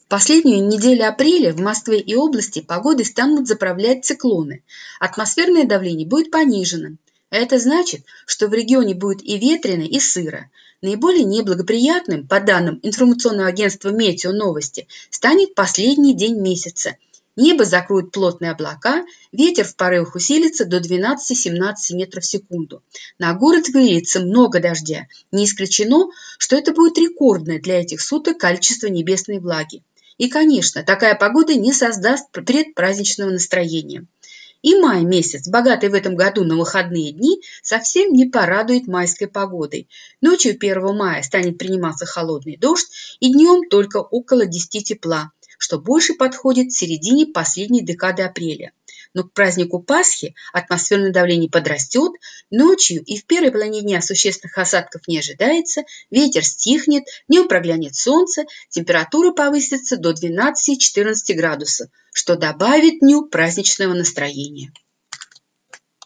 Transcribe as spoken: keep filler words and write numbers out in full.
В последнюю неделю апреля в Москве и области погодой станут заправлять циклоны. Атмосферное давление будет пониженным. Это значит, что в регионе будет и ветрено, и сыро. Наиболее неблагоприятным, по данным информационного агентства «Метео Новости», станет последний день месяца. Небо закроют плотные облака, ветер в порывах усилится до двенадцати-семнадцати метров в секунду. На город выльется много дождя. Не исключено, что это будет рекордное для этих суток количество небесной влаги. И, конечно, такая погода не создаст предпраздничного настроения. И май месяц, богатый в этом году на выходные дни, совсем не порадует майской погодой. Ночью первого мая станет приниматься холодный дождь, и днем только около десяти тепла, что больше подходит к середине последней декады апреля. Но к празднику Пасхи атмосферное давление подрастет, ночью и в первой половине дня существенных осадков не ожидается, ветер стихнет, днем проглянет солнце, температура повысится до двенадцати-четырнадцати градусов, что добавит дню праздничного настроения.